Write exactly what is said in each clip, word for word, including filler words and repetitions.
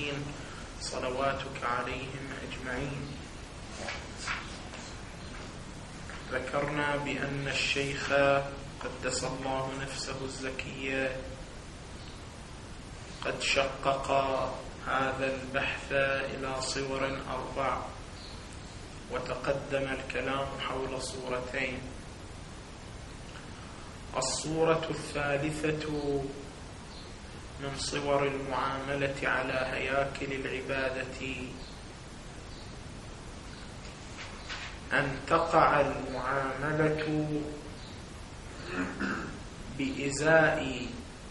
المرسلين صلواتك عليهم أجمعين. ذكرنا بأن الشيخ قدس الله نفسه الزكية قد شقق هذا البحث إلى صور أربع، وتقدم الكلام حول صورتين. الصورة الثالثة من صور المعاملة على هياكل العبادة أن تقع المعاملة بإزاء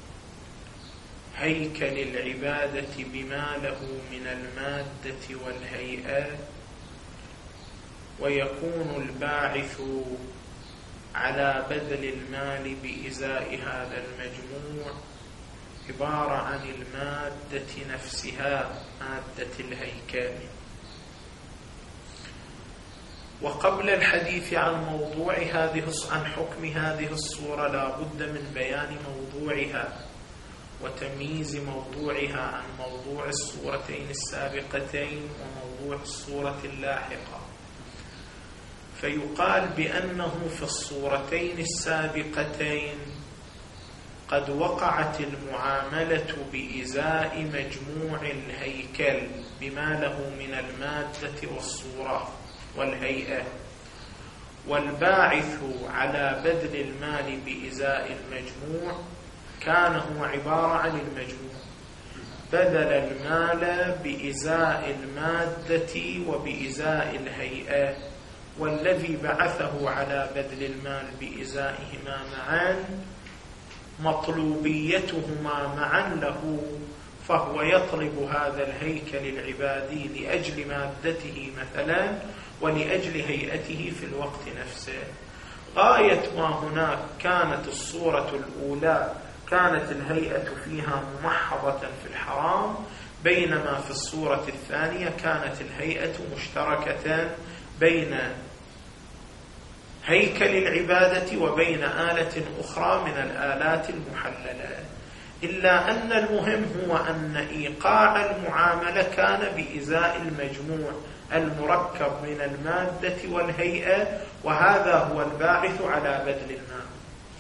هيكل العبادة بما له من المادة والهيئة، ويكون الباعث على بذل المال بإزاء هذا المجموع عبارة عن المادة نفسها، مادة الهيكل. وقبل الحديث عن موضوع هذه عن حكم هذه الصورة لا بد من بيان موضوعها وتمييز موضوعها عن موضوع الصورتين السابقتين وموضوع الصورة اللاحقة. فيقال بأنه في الصورتين السابقتين قد وقعت المعاملة بإزاء مجموع الهيكل بما له من المادة والصورة والهيئة، والباعث على بذل المال بإزاء المجموع كان هو عبارة عن المجموع، بذل المال بإزاء المادة وبإزاء الهيئة، والذي بعثه على بذل المال بإزائهما معا مطلوبيتهما معا له، فهو يطلب هذا الهيكل العبادي لأجل مادته مثلا ولأجل هيئته في الوقت نفسه. غاية ما هناك كانت الصورة الأولى كانت الهيئة فيها ممحضة في الحرام، بينما في الصورة الثانية كانت الهيئة مشتركة بين هيكل العبادة وبين آلة أخرى من الآلات المحللة، إلا أن المهم هو أن إيقاع المعاملة كان بإزاء المجموع المركب من المادة والهيئة، وهذا هو الباعث على بذل المال.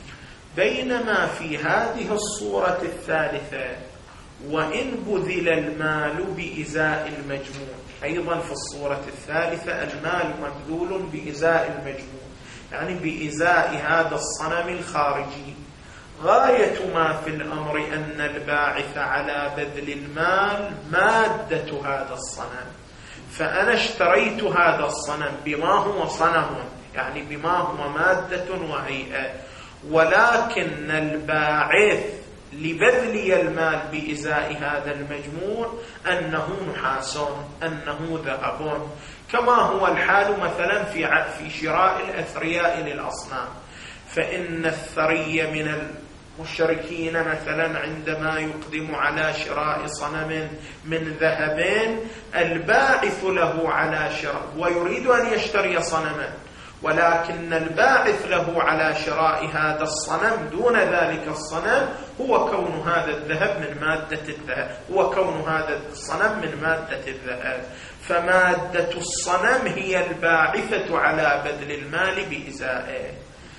بينما في هذه الصورة الثالثة وإن بذل المال بإزاء المجموع، أيضا في الصورة الثالثة المال مبذول بإزاء المجموع، يعني بإزاء هذا الصنم الخارجي. غاية ما في الأمر أن الباعث على بذل المال مادة هذا الصنم، فأنا اشتريت هذا الصنم بما هو صنم، يعني بما هو مادة وهيئة، ولكن الباعث لبذلي المال بإزاء هذا المجموع أنه نحاس، أنه ذهب، كما هو الحال مثلا في في شراء الأثرياء للأصنام. فإن الثري من المشركين مثلا عندما يقدم على شراء صنم من ذهب، الباعث له على شراء ويريد أن يشتري صنما، ولكن الباعث له على شراء هذا الصنم دون ذلك الصنم هو كون هذا الذهب من مادة الذهب، هو كون هذا الصنم من مادة الذهب، فمادة الصنم هي الباعثة على بذل المال بإزائه.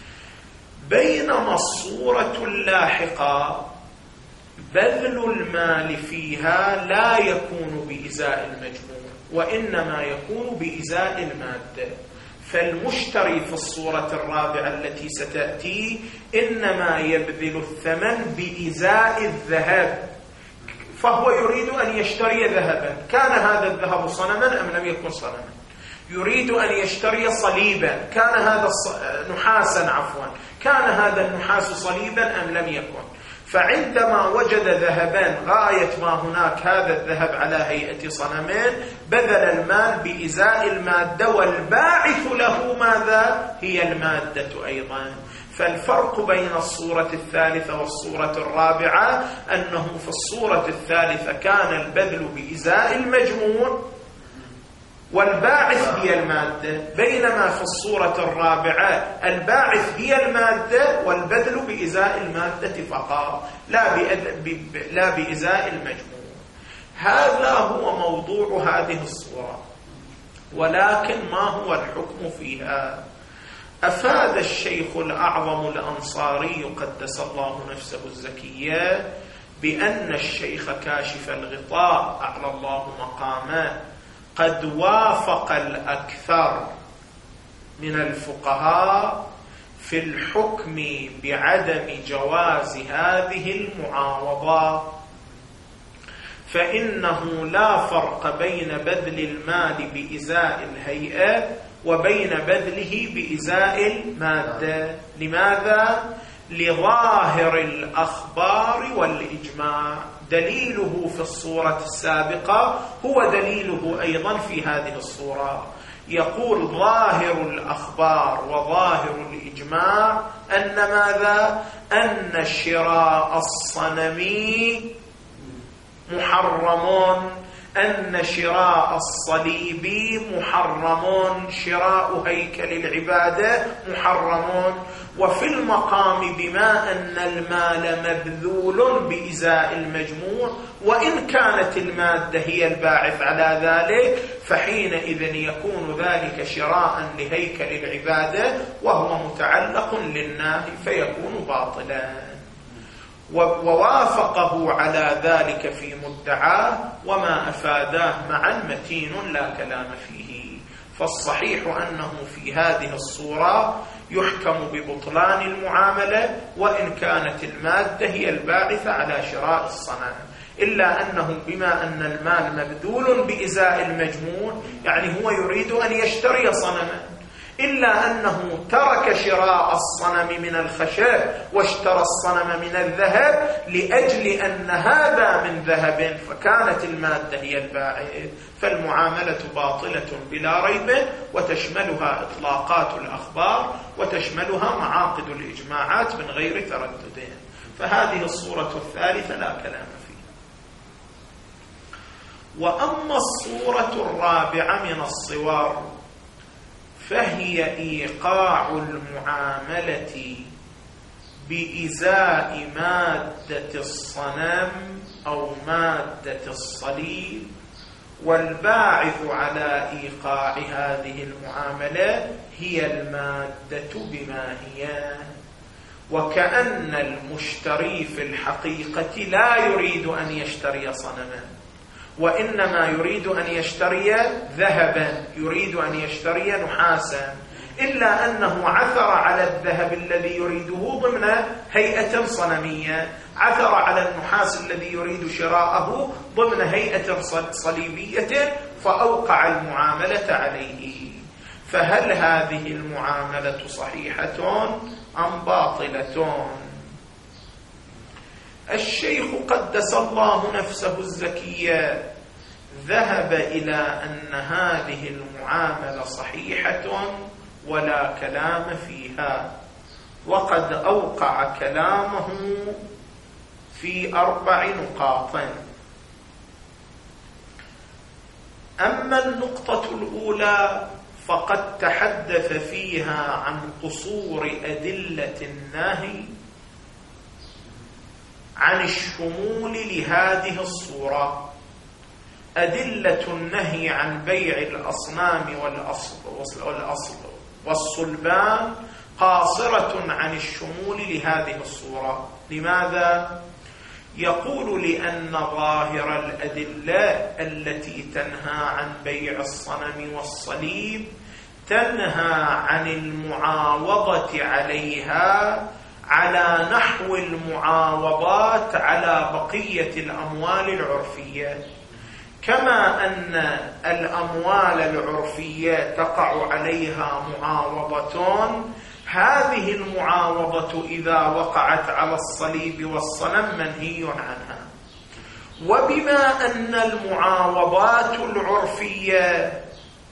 بينما الصورة اللاحقة بذل المال فيها لا يكون بإزاء المجموع، وإنما يكون بإزاء المادة. فالمشتري في الصورة الرابعة التي ستأتي إنما يبذل الثمن بإزاء الذهب، فهو يريد أن يشتري ذهبا، كان هذا الذهب صنما أم لم يكن صنما؟ يريد أن يشتري صليبا، كان هذا نحاسا عفوا كان هذا النحاس صليبا أم لم يكن؟ فعندما وجد ذهبان غاية ما هناك هذا الذهب على هيئة صنمين، بذل المال بإزاء المادة، والباعث له ماذا؟ هي المادة أيضا. فالفرق بين الصورة الثالثة والصورة الرابعة أنه في الصورة الثالثة كان البذل بإزاء المجموع والباعث هي المادة، بينما في الصورة الرابعة الباعث هي المادة والبذل بإزاء المادة فقط، لا لا بإزاء المجموع. هذا هو موضوع هذه الصورة. ولكن ما هو الحكم فيها؟ أفاد الشيخ الأعظم الأنصاري قدس الله نفسه الزكية بأن الشيخ كاشف الغطاء أعلى الله مقامه قد وافق الأكثر من الفقهاء في الحكم بعدم جواز هذه المعاوضات، فإنه لا فرق بين بذل المال بإزاء الهيئة وبين بذله بإزاء المادة. لماذا؟ لظاهر الأخبار والإجماع. دليله في الصورة السابقة هو دليله أيضا في هذه الصورة. يقول ظاهر الأخبار وظاهر الإجماع أن ماذا؟ أن شراء الصنم محرم، أن شراء الصليب محرم، شراء هيكل العبادة محرم. وفي المقام بما أن المال مبذول بإزاء المجموع، وإن كانت المادة هي الباعث على ذلك، فحينئذ يكون ذلك شراء لهيكل العبادة وهو متعلق للناهي فيكون باطلا. ووافقه على ذلك في مدعاه، وما أفاداه معا متين لا كلام فيه. فالصحيح أنه في هذه الصورة يحكم ببطلان المعاملة وإن كانت المادة هي الباعثة على شراء الصنم، إلا أنه بما أن المال مبذول بإزاء المجموع، يعني هو يريد أن يشتري صنما، إلا أنه ترك شراء الصنم من الخشب واشترى الصنم من الذهب لأجل أن هذا من ذهب، فكانت المادة هي الباعث. فالمعاملة باطلة بلا ريب، وتشملها إطلاقات الأخبار وتشملها معاقد الإجماعات من غير تردد. فهذه الصورة الثالثة لا كلام فيها. وأما الصورة الرابعة من الصور فهي إيقاع المعاملة بإزاء مادة الصنم أو مادة الصليب، والباعث على إيقاع هذه المعاملة هي المادة بما هي. وكأن المشتري في الحقيقة لا يريد أن يشتري صنما، وإنما يريد أن يشتري ذهبا، يريد أن يشتري نحاسا، إلا أنه عثر على الذهب الذي يريده ضمن هيئة صنمية، عثر على النحاس الذي يريد شراءه ضمن هيئة صليبية، فأوقع المعاملة عليه. فهل هذه المعاملة صحيحة أم باطلة؟ الشيخ قدس الله نفسه الزكية ذهب إلى أن هذه المعاملة صحيحة ولا كلام فيها، وقد أوقع كلامه في أربع نقاط. أما النقطة الأولى فقد تحدث فيها عن قصور أدلة النهي عن الشمول لهذه الصورة. أدلة النهي عن بيع الأصنام والأصل والصلبان قاصرة عن الشمول لهذه الصورة. لماذا؟ يقول لأن ظاهر الأدلة التي تنهى عن بيع الصنم والصليب تنهى عن المعاوضة عليها على نحو المعاوضات على بقية الأموال العرفية، كما أن الأموال العرفية تقع عليها معاوضة، هذه المعاوضة إذا وقعت على الصليب والصنم منهي عنها. وبما أن المعاوضات العرفية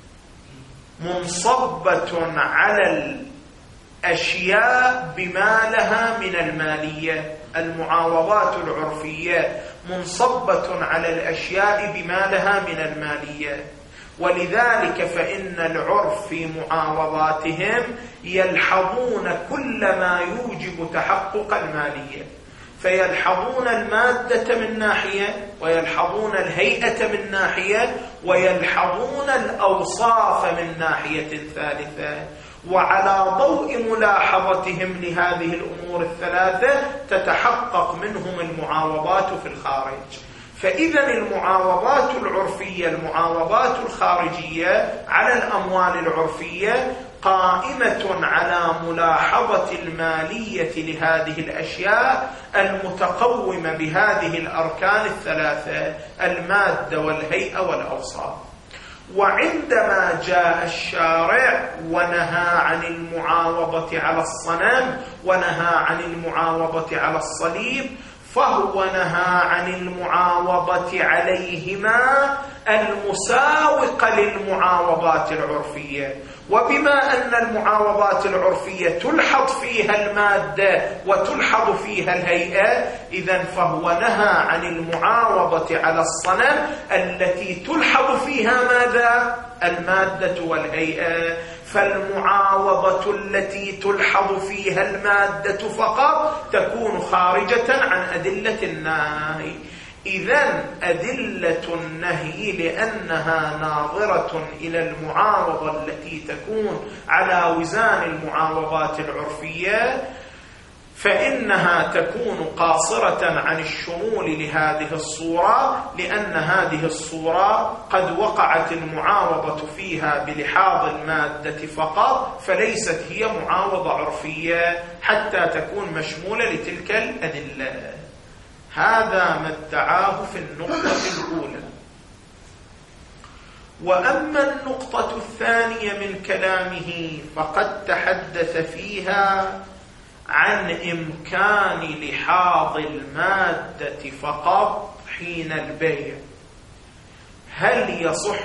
منصبة على الأشياء بما لها من المالية، المعاوضات العرفية منصبة على الأشياء بما لها من المالية، ولذلك فإن العرف في معاوضاتهم يلحظون كل ما يوجب تحقق المالية. فيلحظون المادة من ناحية، ويلحظون الهيئة من ناحية، ويلحظون الأوصاف من ناحية ثالثة. وعلى ضوء ملاحظتهم لهذه الأمور الثلاثة تتحقق منهم المعاوضات في الخارج. فإذا المعاوضات العرفية، المعاوضات الخارجية على الأموال العرفية قائمة على ملاحظة المالية لهذه الأشياء المتقومة بهذه الأركان الثلاثة: المادة والهيئة والأوصاف. وعندما جاء الشارع ونهى عن المعاوضة على الصنم ونهى عن المعاوضة على الصليب، فهو نهى عن المعاوضة عليهما المساوقة للمعاوضات العرفية. وبما أن المعاوضات العرفية تلحظ فيها المادة وتلحظ فيها الهيئة، إذن فهو نهى عن المعاوضة على الصنم التي تلحظ فيها ماذا؟ المادة والهيئة. فالمعاوضة التي تلحظ فيها المادة فقط تكون خارجة عن أدلة النهي. إذن أدلة النهي لأنها ناظرة إلى المعاوضة التي تكون على وزان المعاوضات العرفية، فإنها تكون قاصرة عن الشمول لهذه الصورة، لأن هذه الصورة قد وقعت المعاوضة فيها بلحاظ المادة فقط، فليست هي معاوضة عرفية حتى تكون مشمولة لتلك الأدلة. هذا ما ادعاه في النقطة الأولى. وأما النقطة الثانية من كلامه فقد تحدث فيها عن إمكان لحاظ المادة فقط حين البيع. هل يصح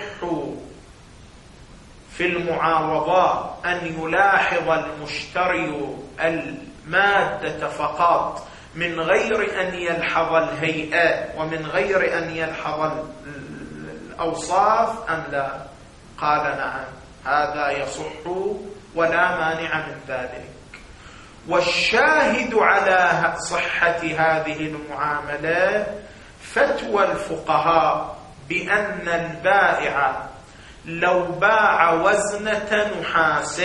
في المعاوضات أن يلاحظ المشتري المادة فقط من غير أن يلحظ الهيئة ومن غير أن يلحظ الأوصاف أم لا؟ قال نعم، هذا يصح ولا مانع من ذلك. والشاهد على صحة هذه المعاملة فتوى الفقهاء بأن البائع لو باع وزنة نحاس،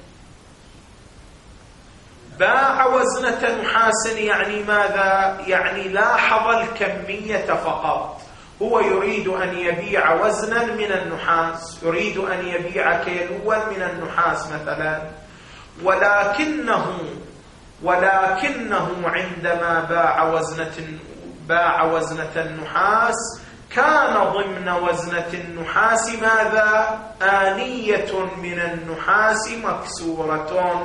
باع وزنة نحاس يعني ماذا؟ يعني لاحظ الكمية فقط. هو يريد أن يبيع وزنا من النحاس، يريد أن يبيع كيلوا من النحاس مثلا، ولكنه ولكنه عندما باع وزنة باع وزنة النحاس كان ضمن وزنة النحاس ماذا؟ آنية من النحاس مكسورة.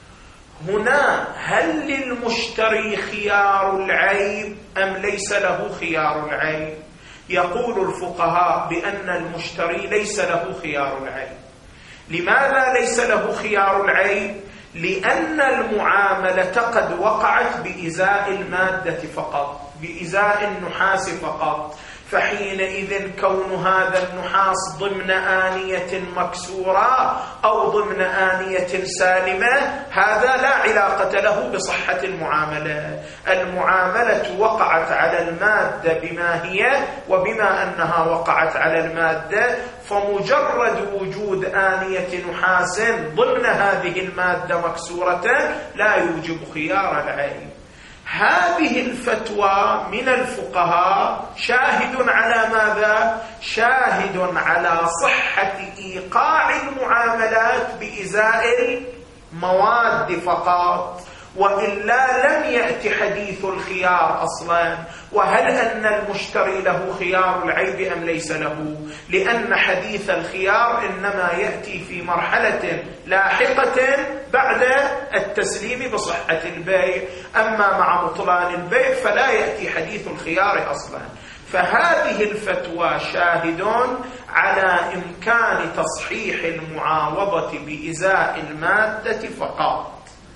هنا هل للمشتري خيار العيب أم ليس له خيار العيب؟ يقول الفقهاء بأن المشتري ليس له خيار العيب. لماذا ليس له خيار العيب؟ لأن المعاملة قد وقعت بإزاء المادة فقط، بإزاء النحاس فقط، فحينئذ كون هذا النحاس ضمن آنية مكسورة أو ضمن آنية سالمة هذا لا علاقة له بصحة المعاملة. المعاملة وقعت على المادة بما هي، وبما أنها وقعت على المادة فمجرد وجود آنية نحاس ضمن هذه المادة مكسورة لا يوجب خيار العيب. هذه الفتوى من الفقهاء شاهد على ماذا؟ شاهد على صحة إيقاع المعاملات بإزاء المواد فقط، وإلا لم يأتي حديث الخيار أصلا. وهل أن المشتري له خيار العيب أم ليس له؟ لأن حديث الخيار إنما يأتي في مرحلة لاحقة بعد التسليم بصحة البيع، أما مع بطلان البيع فلا يأتي حديث الخيار أصلا. فهذه الفتوى شاهد على إمكان تصحيح المعاوضة بإزاء المادة فقط.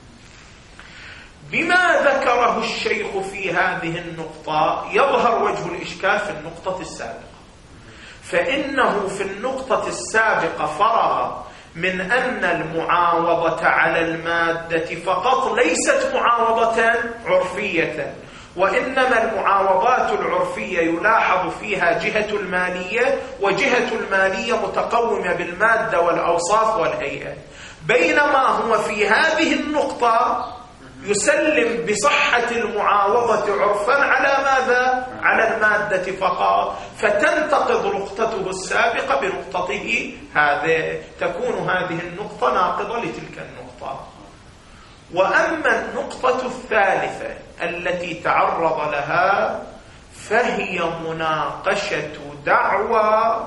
بما ذكره الشيخ في هذه النقطة يظهر وجه الإشكال في النقطة السابقة، فإنه في النقطة السابقة فرغ من أن المعاوضة على المادة فقط ليست معاوضة عرفية، وإنما المعاوضات العرفية يلاحظ فيها جهة المالية، وجهة المالية متقومة بالمادة والأوصاف والهيئة، بينما هو في هذه النقطة يسلم بصحة المعاوضة عرفا على ماذا؟ على المادة فقط، فتنتقض نقطته السابقة بنقطته هذه، تكون هذه النقطة ناقضة لتلك النقطة. وأما النقطة الثالثة التي تعرض لها فهي مناقشة دعوى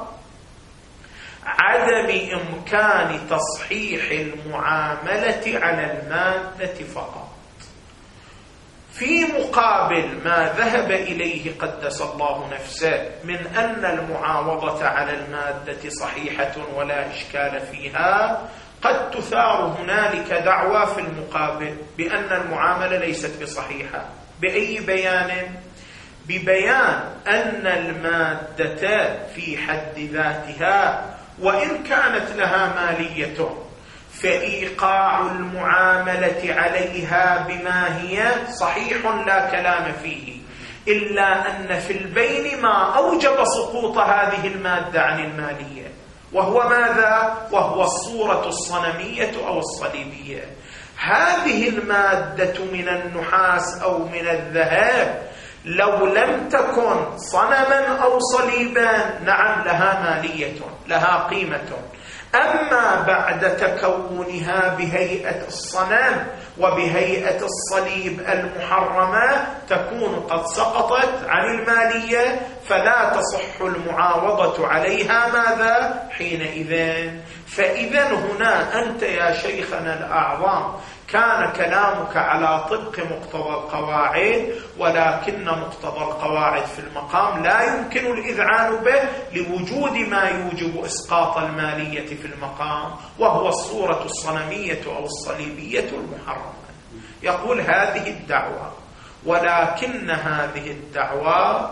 عدم إمكان تصحيح المعاملة على المادة فقط، في مقابل ما ذهب إليه قدس الله نفسه من أن المعاوضة على المادة صحيحة ولا إشكال فيها. قد تثار هنالك دعوى في المقابل بأن المعاملة ليست بصحيحة. بأي بيان؟ ببيان أن المادة في حد ذاتها وإن كانت لها مالية فإيقاع المعاملة عليها بما هي صحيح لا كلام فيه، إلا أن في البين ما أوجب سقوط هذه المادة عن المالية، وهو ماذا؟ وهو الصورة الصنمية أو الصليبية. هذه المادة من النحاس أو من الذهب لو لم تكن صنما أو صليبا نعم لها مالية، لها قيمة، أما بعد تكونها بهيئة الصنم وبهيئة الصليب المحرمة تكون قد سقطت عن المالية، فلا تصح المعاوضة عليها ماذا؟ حينئذ. فإذا هنا أنت يا شيخنا الأعظم كان كلامك على طبق مقتضى القواعد، ولكن مقتضى القواعد في المقام لا يمكن الإذعان به لوجود ما يوجب إسقاط المالية في المقام، وهو الصورة الصنمية أو الصليبية المحرمة. يقول هذه الدعوة، ولكن هذه الدعوة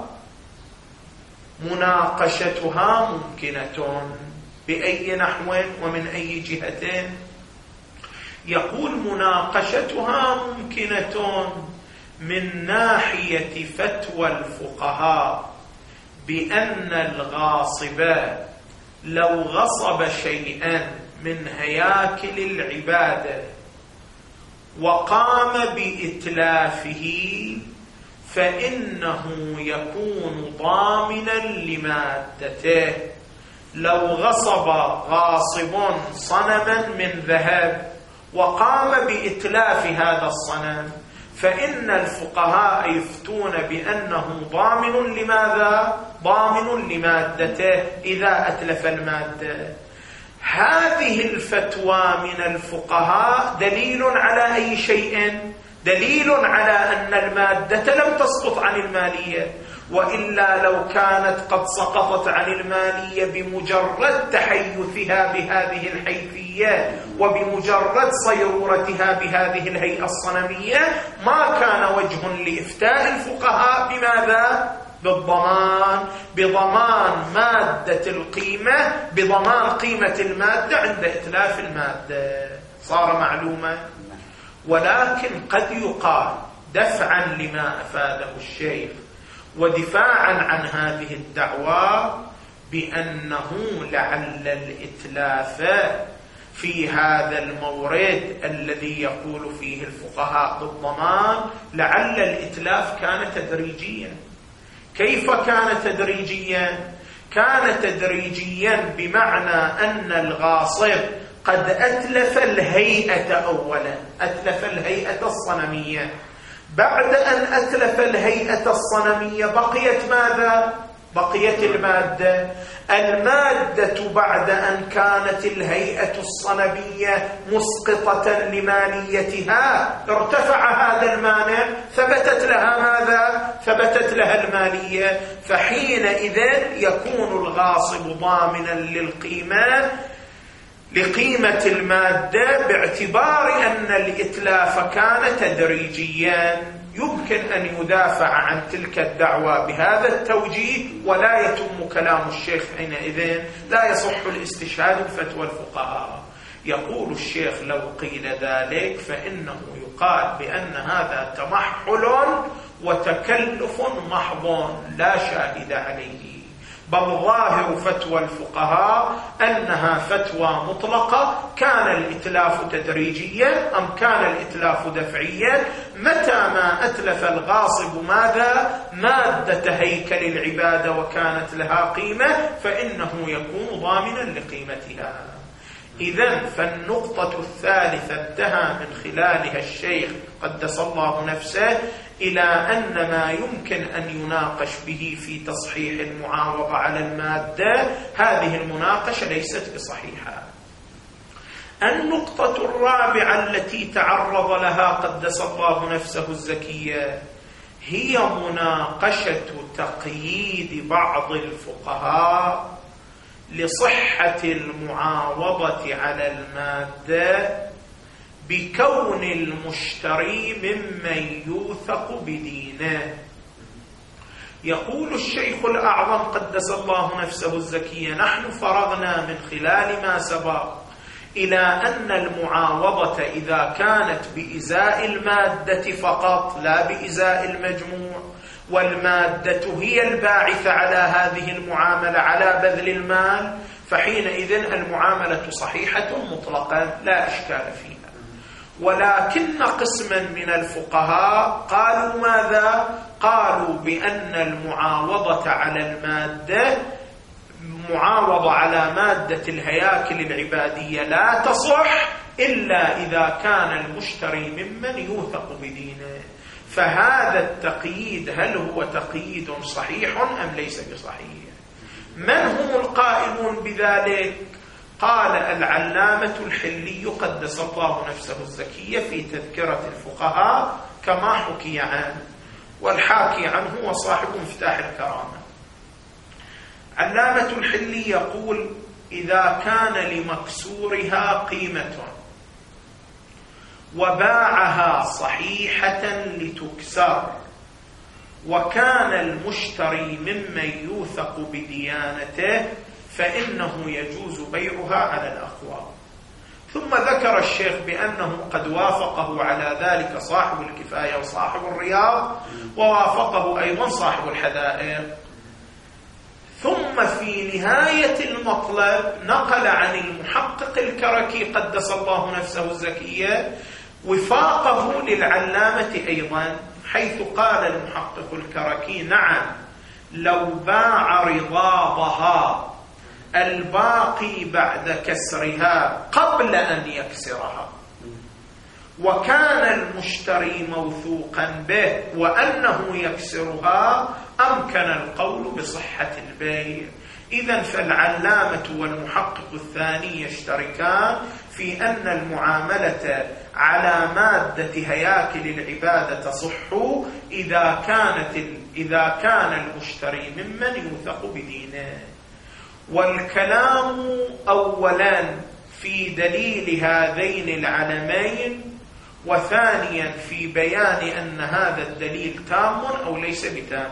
مناقشتها ممكنة. بأي نحو ومن أي جهة؟ يقول مناقشتها ممكنة من ناحية فتوى الفقهاء بأن الغاصب لو غصب شيئا من هياكل العبادة وقام بإتلافه فإنه يكون ضامنا لمادته. لو غصب غاصب صنما من ذهب وقام بإتلاف هذا الصنم فإن الفقهاء يفتون بأنه ضامن لماذا؟ ضامن لمادته إذا أتلف المادة. هذه الفتوى من الفقهاء دليل على أي شيء؟ دليل على أن المادة لم تسقط عن المالية، وإلا لو كانت قد سقطت عن المالية بمجرد تحيثها بهذه الحيثية وبمجرد صيرورتها بهذه الهيئة الصنمية ما كان وجه لإفتاء الفقهاء بماذا؟ بالضمان، بضمان مادة القيمة، بضمان قيمة المادة عند إتلاف المادة. صار معلومة؟ ولكن قد يقال دفعا لما أفاده الشيخ ودفاعا عن هذه الدعوى بأنه لعل الإتلاف في هذا المورد الذي يقول فيه الفقهاء بالضمان لعل الإتلاف كان تدريجيا. كيف كان تدريجيا؟ كان تدريجيا بمعنى أن الغاصب قد أتلف الهيئة أولا، أتلف الهيئة الصنمية، بعد أن أتلف الهيئة الصنمية بقيت ماذا؟ بقيت المادة. المادة بعد أن كانت الهيئة الصنمية مسقطة لماليتها ارتفع هذا المانع، ثبتت لها ماذا؟ ثبتت لها المالية، فحينئذ يكون الغاصب ضامنا للقيمة لقيمة المادة باعتبار أن الإتلاف كان تدريجيا. يمكن أن يدافع عن تلك الدعوة بهذا التوجيه ولا يتم كلام الشيخ حينئذ، لا يصح الاستشهاد بفتوى الفقهاء. يقول الشيخ لو قيل ذلك فإنه يقال بأن هذا تمحل وتكلف محض لا شاهد عليه، بل ظاهر فتوى الفقهاء أنها فتوى مطلقة. كان الإتلاف تدريجيا أم كان الإتلاف دفعيا، متى ما أتلف الغاصب ماذا؟ مادة هيكل العبادة وكانت لها قيمة، فإنه يكون ضامنا لقيمتها. إذن فالنقطة الثالثة انتهى من خلالها الشيخ قدس الله نفسه إلى أن ما يمكن أن يناقش به في تصحيح المعاوضة على المادة هذه المناقشة ليست بصحيحة. النقطة الرابعة التي تعرض لها قدس الله نفسه الزكية هي مناقشة تقييد بعض الفقهاء لصحة المعاوضة على المادة بكون المشتري ممن يوثق بدينه. يقول الشيخ الأعظم قدس الله نفسه الزكية: نحن فرغنا من خلال ما سبق إلى أن المعاوضة إذا كانت بإزاء المادة فقط لا بإزاء المجموع، والمادة هي الباعثة على هذه المعاملة على بذل المال، فحينئذ المعاملة صحيحة مطلقا لا إشكال فيها. ولكن قسما من الفقهاء قالوا ماذا؟ قالوا بأن المعاوضة على المادة معاوضة على مادة الهياكل العبادية لا تصح إلا إذا كان المشتري ممن يوثق بدينه. فهذا التقييد هل هو تقييد صحيح أم ليس بصحيح؟ من هم القائلون بذلك؟ قال العلامة الحلي قدس الله نفسه الزكية في تذكرة الفقهاء كما حكي عنه، والحاكي عنه هو صاحب مفتاح الكرامة. علامة الحلي يقول: إذا كان لمكسورها قيمة وباعها صحيحة لتكسر وكان المشتري ممن يوثق بديانته فإنه يجوز بيعها على الأقوال. ثم ذكر الشيخ بأنه قد وافقه على ذلك صاحب الكفاية وصاحب الرياض، ووافقه أيضا صاحب الحدائق. ثم في نهاية المطلب نقل عن المحقق الكركي قدس الله نفسه الزكية وفاقه للعلامة أيضا، حيث قال المحقق الكركي: نعم، لو باع رضابها الباقي بعد كسرها قبل أن يكسرها وكان المشتري موثوقا به وأنه يكسرها أمكن القول بصحة البيع. إذن فالعلامة والمحقق الثاني يشتركان في أن المعاملة على مادة هياكل العبادة تصح إذا كانت إذا كان المشتري ممن يوثق بدينه. والكلام أولا في دليل هذين العلمين، وثانيا في بيان أن هذا الدليل تام أو ليس بتام.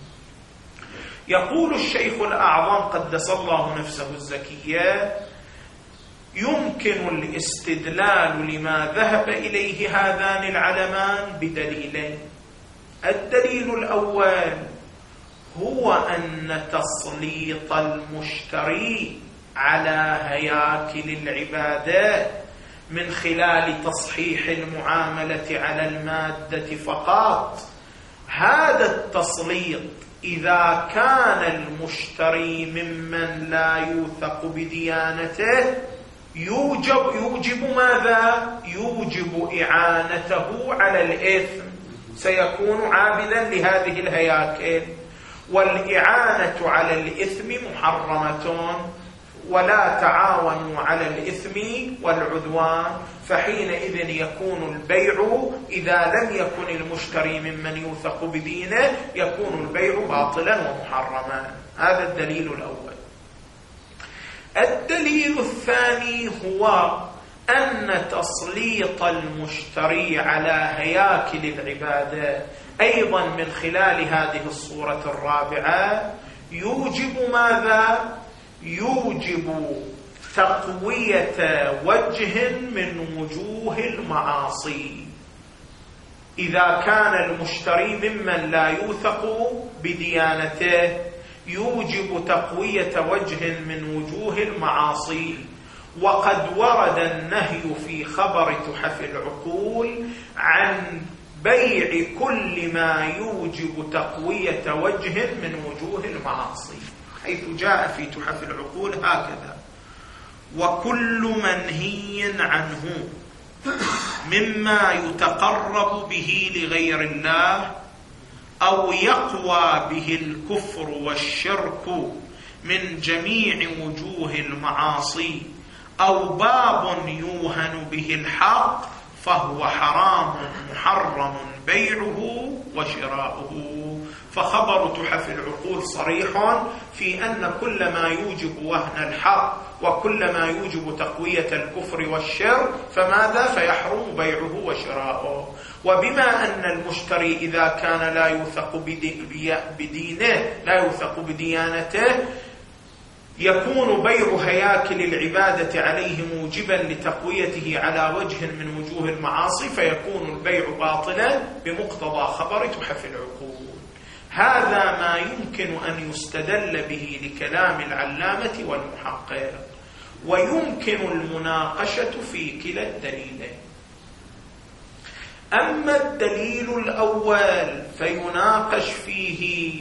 يقول الشيخ الأعظم قدس الله نفسه الزكية: يمكن الاستدلال لما ذهب إليه هذان العلمان بدليلين. الدليل الأول هو أن تسليط المشتري على هياكل العبادات من خلال تصحيح المعاملة على المادة فقط، هذا التسليط إذا كان المشتري ممن لا يوثق بديانته يوجب يوجب ماذا؟ يوجب إعانته على الإثم، سيكون عابدا لهذه الهياكل، والإعانة على الإثم محرمة، ولا تعاونوا على الإثم والعدوان. فحينئذ يكون البيع إذا لم يكن المشتري ممن يوثق بدينه يكون البيع باطلا ومحرما. هذا الدليل الأول. الدليل الثاني هو أن تسليط المشتري على هياكل العبادة أيضا من خلال هذه الصورة الرابعة يوجب ماذا؟ يوجب تقوية وجه من وجوه المعاصي. إذا كان المشتري ممن لا يوثق بديانته يوجب تقوية وجه من وجوه المعاصي. وقد ورد النهي في خبر تحف العقول عن بيع كل ما يوجب تقوية وجه من وجوه المعاصي، حيث جاء في تحف العقول هكذا: وكل منهي عنه مما يتقرب به لغير الله أو يقوى به الكفر والشرك من جميع وجوه المعاصي أو باب يوهن به الحق فهو حرام محرم بيعه وشراؤه. فخبر تحف العقول صريح في أن كل ما يوجب وهن الحق وكل ما يوجب تقوية الكفر والشر فماذا؟ فيحرم بيعه وشراؤه. وبما أن المشتري إذا كان لا يوثق بدينه لا يوثق بديانته يكون بيع هياكل العبادة عليه موجبا لتقويته على وجه من وجوه المعاصي، فيكون البيع باطلا بمقتضى خبر تحف العقول. هذا ما يمكن أن يستدل به لكلام العلامة والمحقق، ويمكن المناقشة في كلا الدليلين. أما الدليل الأول فيناقش فيه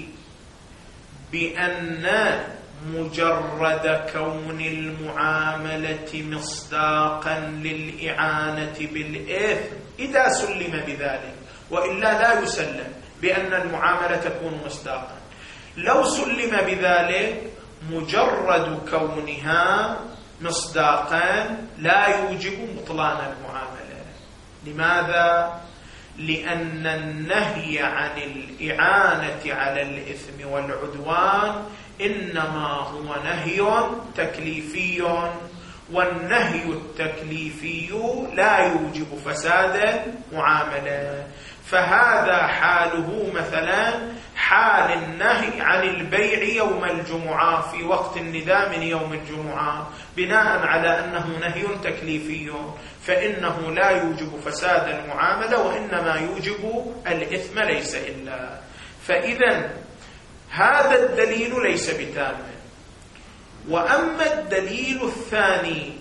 بأن مجرد كون المعاملة مصداقا للإعانة بالإثم إذا سلم بذلك، وإلا لا يسلم بأن المعاملة تكون مصداقا. لو سلم بذلك مجرد كونها مصداقا لا يوجب بطلان المعاملة. لماذا؟ لأن النهي عن الإعانة على الإثم والعدوان إنما هو نهي تكليفي، والنهي التكليفي لا يوجب فساد المعاملة. فهذا حاله مثلا حال النهي عن البيع يوم الجمعة في وقت النداء من يوم الجمعة، بناء على أنه نهي تكليفي فإنه لا يوجب فساد المعاملة وإنما يوجب الإثم ليس إلا. فإذا هذا الدليل ليس بتام. وأما الدليل الثاني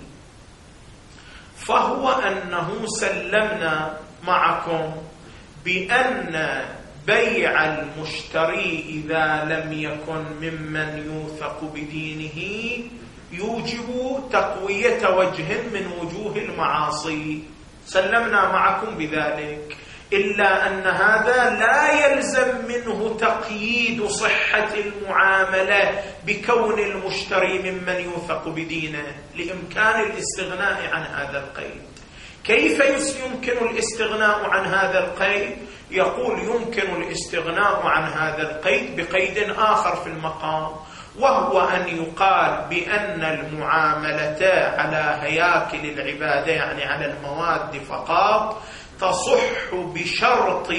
فهو أنه سلمنا معكم بأن بيع المشتري إذا لم يكن ممن يوثق بدينه يوجب تقوية وجه من وجوه المعاصي، سلمنا معكم بذلك، إلا أن هذا لا يلزم منه تقييد صحة المعاملة بكون المشتري ممن يوثق بدينه لإمكان الاستغناء عن هذا القيد. كيف يمكن الاستغناء عن هذا القيد؟ يقول يمكن الاستغناء عن هذا القيد بقيد آخر في المقام، وهو أن يقال بأن المعاملة على هياكل العبادة يعني على المواد فقط تصح بشرط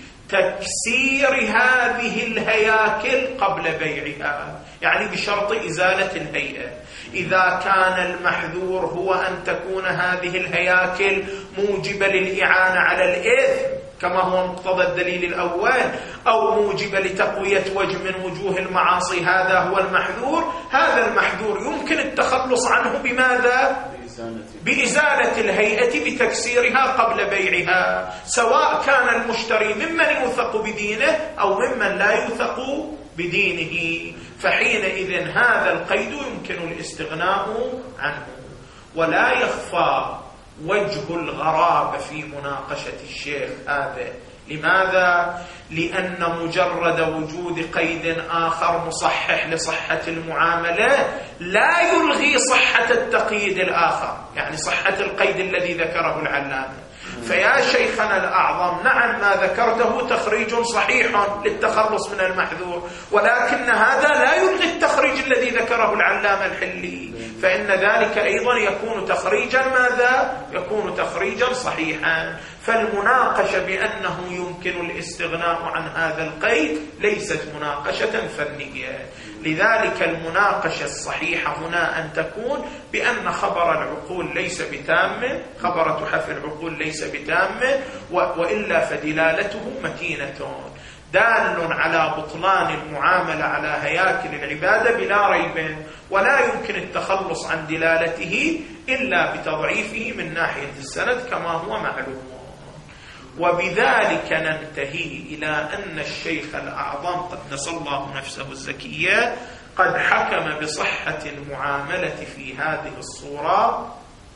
تكسير هذه الهياكل قبل بيعها، يعني بشرط إزالة الهيئة. إذا كان المحذور هو أن تكون هذه الهياكل موجبة للإعانة على الإثم كما هو مقتضى الدليل الأول، أو موجبة لتقوية وجه من وجوه المعاصي، هذا هو المحذور. هذا المحذور يمكن التخلص عنه بماذا؟ بإزالة الهيئة بتكسيرها قبل بيعها، سواء كان المشتري ممن يوثق بدينه أو ممن لا يوثق بدينه، فحينئذ هذا القيد يمكن الاستغناء عنه. ولا يخفى وجه الغرابة في مناقشة الشيخ هذا. لماذا؟ لأن مجرد وجود قيد آخر مصحح لصحة المعاملة لا يلغي صحة التقييد الآخر، يعني صحة القيد الذي ذكره العلامة. فيا شيخنا الأعظم، نعم ما ذكرته تخريج صحيح للتخلص من المحذور، ولكن هذا لا يلغي التخريج الذي ذكره العلامة الحلي، فإن ذلك أيضا يكون تخريجا ماذا؟ يكون تخريجا صحيحا. فالمناقشة بأنه يمكن الاستغناء عن هذا القيد ليست مناقشة فنية. لذلك المناقشة الصحيحة هنا أن تكون بأن خبر العقول ليس بتام، خبر تحف العقول ليس بتام، وإلا فدلالته متينة دال على بطلان المعاملة على هياكل العبادة بلا ريب، ولا يمكن التخلص عن دلالته إلا بتضعيفه من ناحية السند كما هو معلوم. وبذلك ننتهي إلى أن الشيخ الأعظم قدس الله نفسه الزكية قد حكم بصحة المعاملة في هذه الصورة،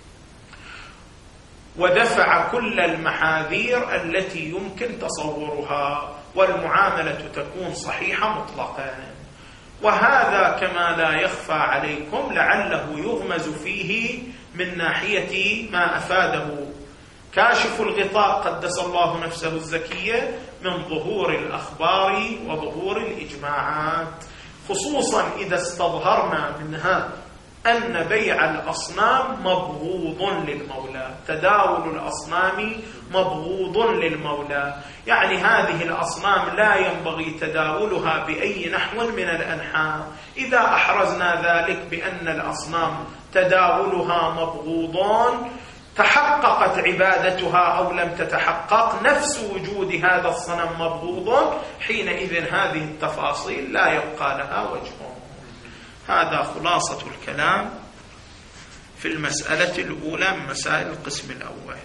ودفع كل المحاذير التي يمكن تصورها، والمعاملة تكون صحيحة مطلقا. وهذا كما لا يخفى عليكم لعله يغمز فيه من ناحية ما أفاده كاشف الغطاء قدس الله نفسه الزكية من ظهور الأخبار وظهور الإجماعات، خصوصا إذا استظهرنا منها أن بيع الأصنام مبغوض للمولى، تداول الأصنام مبغوض للمولى، يعني هذه الأصنام لا ينبغي تداولها بأي نحو من الأنحاء. إذا أحرزنا ذلك بأن الأصنام تداولها مبغوض، تحققت عبادتها أو لم تتحقق، نفس وجود هذا الصنم مبغوض، حينئذ هذه التفاصيل لا يبقى لها وجه. هذا خلاصة الكلام في المسألة الأولى من مسائل القسم الأول.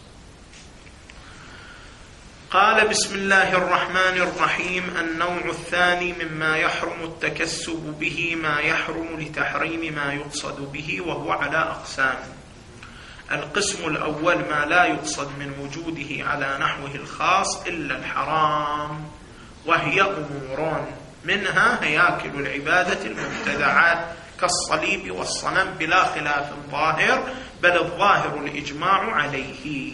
قال بسم الله الرحمن الرحيم: النوع الثاني مما يحرم التكسب به ما يحرم لتحريم ما يقصد به، وهو على أقسام. القسم الأول ما لا يقصد من وجوده على نحوه الخاص إلا الحرام، وهي أمور منها هياكل العبادة المبتدعات كالصليب والصنم بلا خلاف ظاهر، بل الظاهر الإجماع عليه،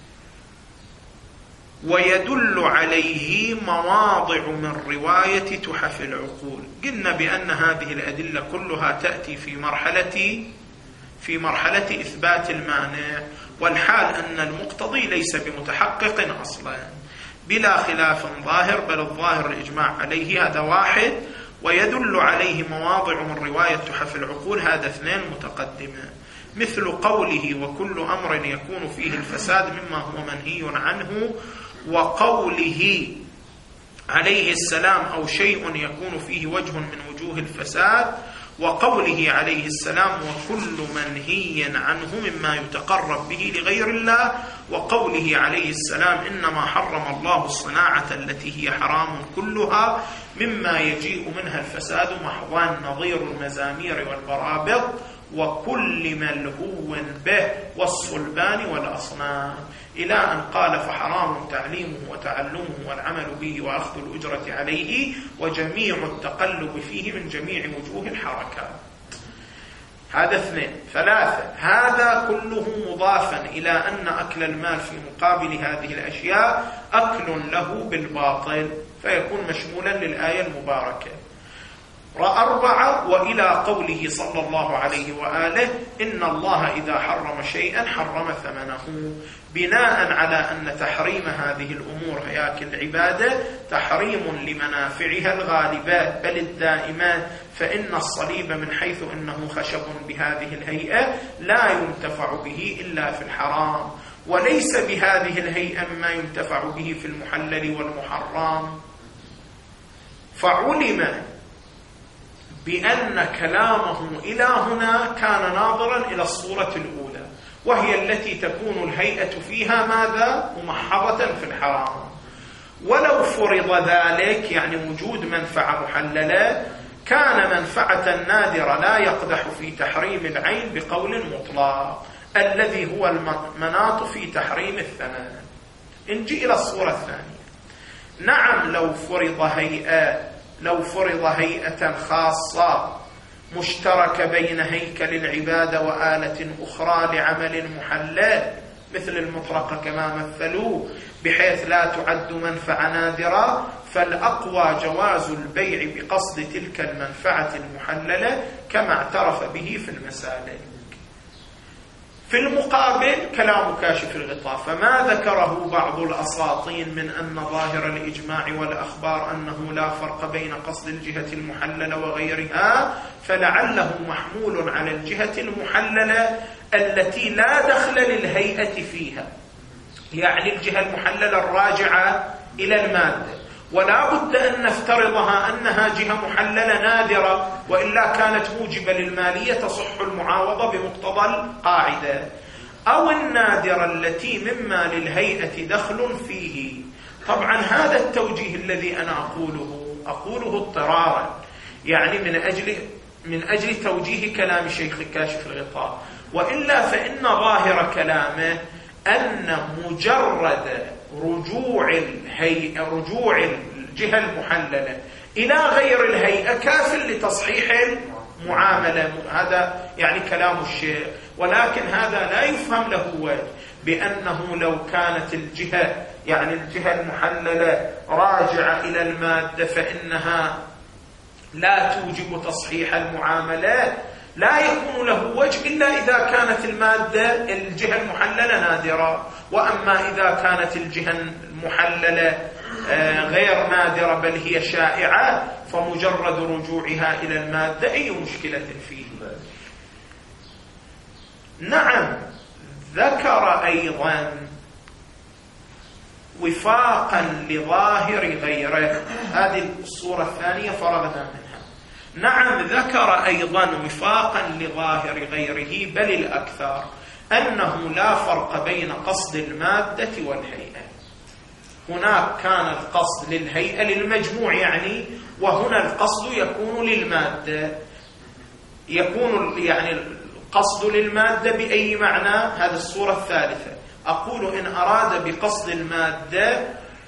ويدل عليه مواضع من رواية تحف العقول. قلنا بأن هذه الأدلة كلها تأتي في مرحلة في مرحلة إثبات المانع، والحال أن المقتضي ليس بمتحقق أصلا. بلا خلاف ظاهر بل الظاهر الإجماع عليه، هذا واحد. ويدل عليه مواضع من رواية تحف العقول، هذا اثنين متقدمة. مثل قوله: وكل أمر يكون فيه الفساد مما هو منهي عنه، وقوله عليه السلام: أو شيء يكون فيه وجه من وجوه الفساد، وقوله عليه السلام: وكل منهي عنه مما يتقرب به لغير الله، وقوله عليه السلام: إنما حرم الله الصناعة التي هي حرام كلها مما يجيء منها الفساد محضا، نظير المزامير والبرابط وكل ملهو به والصلبان والأصنام، إلى أن قال: فحرام تعليمه وتعلمه والعمل به وأخذ الأجرة عليه وجميع التقلب فيه من جميع وجوه الحركات. هذا اثنين. ثلاثة: هذا كله مضافا إلى أن أكل المال في مقابل هذه الأشياء أكل له بالباطل، فيكون مشمولا للآية المباركة. أربعة: وإلى قوله صلى الله عليه وآله: إن الله إذا حرم شيئا حرم ثمنه، بناء على أن تحريم هذه الأمور هياكل العبادة تحريم لمنافعها الغالبات بل الدائمات، فإن الصليب من حيث إنه خشب بهذه الهيئة لا ينتفع به إلا في الحرام، وليس بهذه الهيئة ما ينتفع به في المحلل والمحرم. فعلم بأن كلامه إلى هنا كان ناظرا إلى الصورة الأولى، وهي التي تكون الهيئة فيها ماذا؟ ممحضة في الحرام. ولو فرض ذلك، يعني وجود منفعة محللة، كان منفعة نادرة لا يقدح في تحريم العين بقول مطلق، الذي هو المناط في تحريم الثمن. نجي إلى الصورة الثانية. نعم، لو فرض هيئة لو فرض هيئة خاصة مشتركة بين هيكل العبادة وآلة أخرى لعمل محلل مثل المطرقة كما مثلوا، بحيث لا تعد منفعة نادرة، فالأقوى جواز البيع بقصد تلك المنفعة المحللة كما اعترف به في المسالك. في المقابل كلام كاشف الغطاء: فما ذكره بعض الأساطين من أن ظاهر الإجماع والأخبار أنه لا فرق بين قصد الجهة المحللة وغيرها، فلعله محمول على الجهة المحللة التي لا دخل للهيئة فيها، يعني الجهة المحللة الراجعة إلى المادة، ولا بد أن نفترضها أنها جهة محللة نادرة، وإلا كانت موجبة للمالية تصح المعاوضة بمقتضى القاعدة، أو النادرة التي مما للهيئة دخل فيه. طبعا هذا التوجيه الذي أنا أقوله أقوله اضطرارا، يعني من أجل من أجل توجيه كلام شيخ كاشف الغطاء، وإلا فإن ظاهر كلامه أن مجرد رجوع الهيئة رجوع الجهة المحللة إلى غير الهيئة كاف لتصحيح المعاملة. هذا يعني كلام الشيخ، ولكن هذا لا يفهم له وجه بأنه لو كانت الجهة يعني الجهة المحللة راجعة إلى المادة فإنها لا توجب تصحيح المعاملات، لا يكون له وجه إلا إذا كانت المادة الجهة المحللة نادرة. وأما إذا كانت الجهة المحللة غير نادرة بل هي شائعة، فمجرد رجوعها إلى المادة أي مشكلة فيه. نعم، ذكر أيضا وفاقا لظاهر غيره، هذه الصورة الثانية فرغنا منها. نعم، ذكر أيضا وفاقا لظاهر غيره بل الأكثر أنه لا فرق بين قصد المادة والهيئة. هناك كان القصد للهيئة للمجموع يعني، وهنا القصد يكون للمادة. يكون يعني القصد للمادة بأي معنى؟ هذه الصورة الثالثة. أقول إن أراد بقصد المادة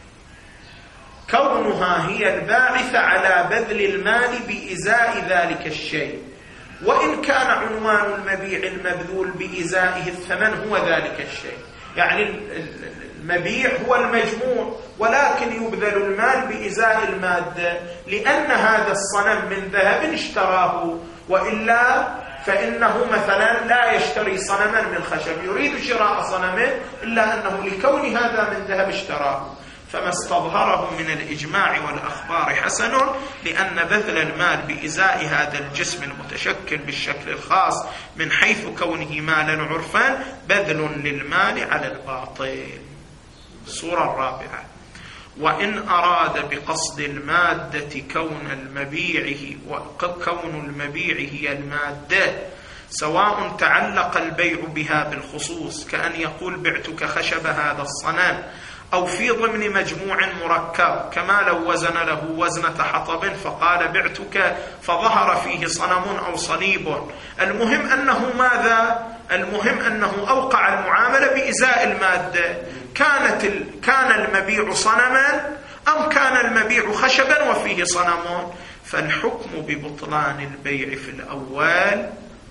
كونها هي الباعثة على بذل المال بإزاء ذلك الشيء، وإن كان عنوان المبيع المبذول بإزائه الثمن هو ذلك الشيء، يعني المبيع هو المجموع ولكن يبذل المال بإزاء المادة، لأن هذا الصنم من ذهب اشتراه، وإلا فإنه مثلا لا يشتري صنما من خشب، يريد شراء صنمه إلا أنه لكون هذا من ذهب اشتراه. فما استظهره من الإجماع والأخبار حسن، لأن بذل المال بإزاء هذا الجسم المتشكل بالشكل الخاص من حيث كونه مالا عرفا بذل للمال على الباطل. الصورة الرابعة: وإن أراد بقصد المادة كون المبيع وكون المبيع هي المادة، سواء تعلق البيع بها بالخصوص كأن يقول بعتك خشب هذا الصنم، أو في ضمن مجموع مركب كما لو وزن له وزنة حطب فقال بعتك فظهر فيه صنم أو صليب. المهم أنه ماذا؟ المهم أنه أوقع المعاملة بإزاء المادة. كانت ال... كان المبيع صنما أم كان المبيع خشبا وفيه صنم، فالحكم ببطلان البيع في الأول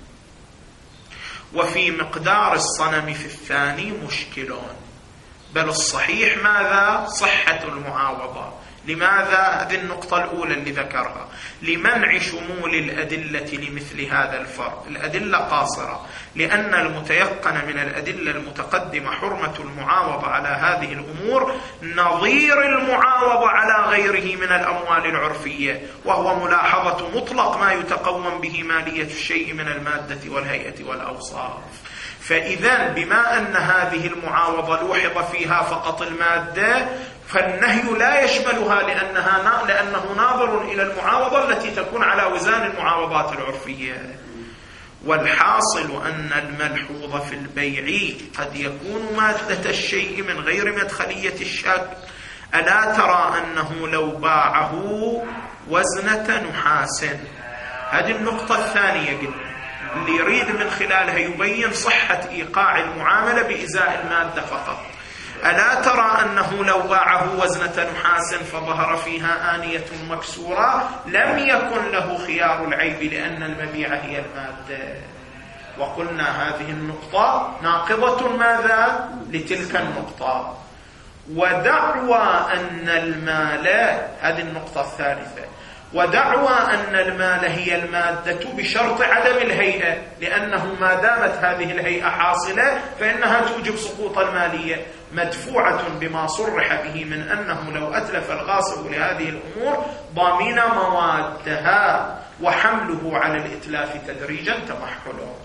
وفي مقدار الصنم في الثاني مشكلون، بل الصحيح ماذا؟ صحة المعاوضة. لماذا؟ هذه النقطة الأولى اللي ذكرها، لمنع شمول الأدلة لمثل هذا الفرق. الأدلة قاصرة، لأن المتيقن من الأدلة المتقدمة حرمة المعاوضة على هذه الأمور نظير المعاوضة على غيره من الأموال العرفية، وهو ملاحظة مطلق ما يتقوم به مالية الشيء من المادة والهيئة والأوصاف. فإذا بما أن هذه المعاوضة لوحظ فيها فقط المادة، فالنهي لا يشملها لأنها لأنه ناظر إلى المعاوضة التي تكون على وزان المعاوضات العرفية. والحاصل أن الملحوظ في البيع قد يكون مادة الشيء من غير مدخلية الشك. ألا ترى أنه لو باعه وزنة نحاس، هذه النقطة الثانية قلنا اللي يريد من خلالها يبين صحة إيقاع المعاملة بإزاء المادة فقط. ألا ترى أنه لو باعه وزنة نحاس فظهر فيها آنية مكسورة لم يكن له خيار العيب لأن المبيع هي المادة. وقلنا هذه النقطة ناقضة ماذا؟ لتلك النقطة. ودعوى أن المال، هذه النقطة الثالثة، ودعوى أن المال هي المادة بشرط عدم الهيئة، لأنه ما دامت هذه الهيئة حاصلة فإنها توجب سقوط المالية، مدفوعة بما صرح به من أنه لو أتلف الغاصب لهذه الأمور ضامن موادها وحمله على الإتلاف تدريجا تمحله.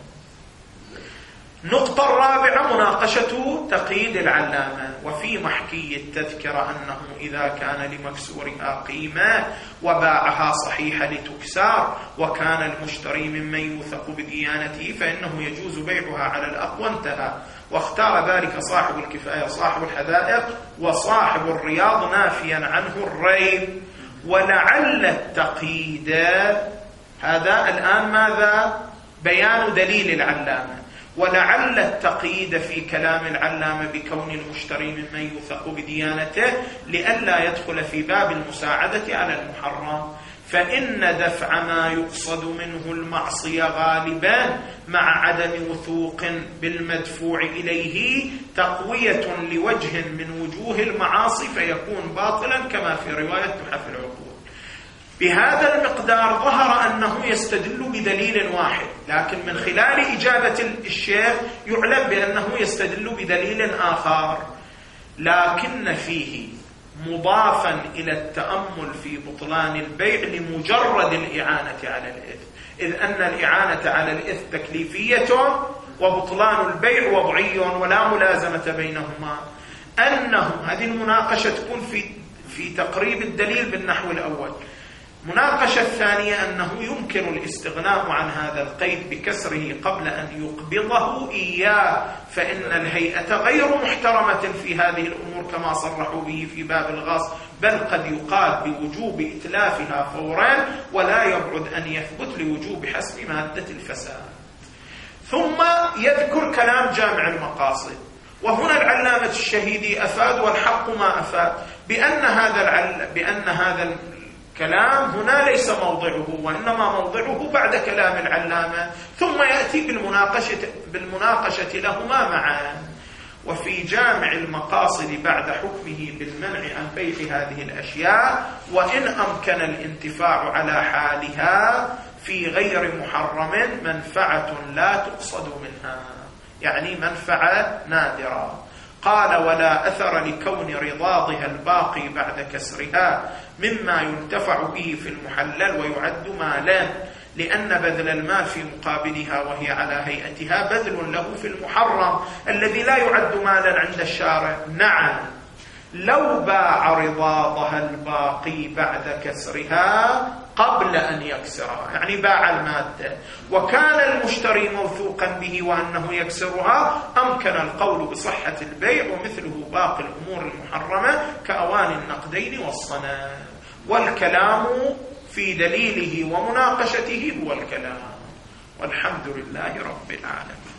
النقطة الرابعة مناقشة تقييد العلامة. وفي محكي التذكرة أنه إذا كان لمكسورها قيمة وباعها صحيحة لتكسار وكان المشتري ممن يوثق بديانته فإنه يجوز بيعها على الأقوى انتهى. واختار ذلك صاحب الكفاية صاحب الحدائق وصاحب الرياض نافيا عنه الريب. ولعل التقييد، هذا الآن ماذا؟ بيان دليل العلامة. ولعل التقييد في كلام العلامة بكون المشتري ممن يوثق بديانته لئلا يدخل في باب المساعدة على المحرم، فإن دفع ما يقصد منه المعصية غالبا مع عدم وثوق بالمدفوع إليه تقوية لوجه من وجوه المعاصي فيكون باطلا كما في رواية تحف العقول. بهذا المقدار ظهر أنه يستدل بدليل واحد، لكن من خلال إجابة الشيخ يعلم بأنه يستدل بدليل آخر، لكن فيه مضافا إلى التأمل في بطلان البيع لمجرد الإعانة على الإثم، إذ أن الإعانة على الإثم تكليفية وبطلان البيع وضعي ولا ملازمة بينهما. أنه هذه المناقشة تكون في في تقريب الدليل بالنحو الأول. مناقشة الثانية أنه يمكن الاستغناء عن هذا القيد بكسره قبل أن يقبضه إياه، فإن الهيئة غير محترمة في هذه الأمور كما صرحوا به في باب الغاص، بل قد يقال بوجوب إتلافها فورا ولا يبعد أن يثبت لوجوب حسب مادة الفساد. ثم يذكر كلام جامع المقاصد، وهنا العلامة الشهيدي أفاد والحق ما أفاد بأن هذا العل... بأن هذا كلام هنا ليس موضعه، وإنما موضعه بعد كلام العلامة، ثم يأتي بالمناقشة, بالمناقشة لهما معا. وفي جامع المقاصد بعد حكمه بالمنع عن بيع هذه الأشياء وإن أمكن الانتفاع على حالها في غير محرم منفعة لا تقصد منها، يعني منفعة نادرة. قال: ولا أثر لكون رضاضها الباقي بعد كسرها مما ينتفع به في المحلل ويعد مالا، لأن بذل المال في مقابلها وهي على هيئتها بذل له في المحرم الذي لا يعد مالا عند الشارع. نعم، لو باع رضاضها الباقي بعد كسرها قبل أن يكسرها، يعني باع المادة وكان المشتري موثوقا به وأنه يكسرها، أمكن القول بصحة البيع ومثله باقي الأمور المحرمة كأواني النقدين والصنم. والكلام في دليله ومناقشته هو الكلام، والحمد لله رب العالمين.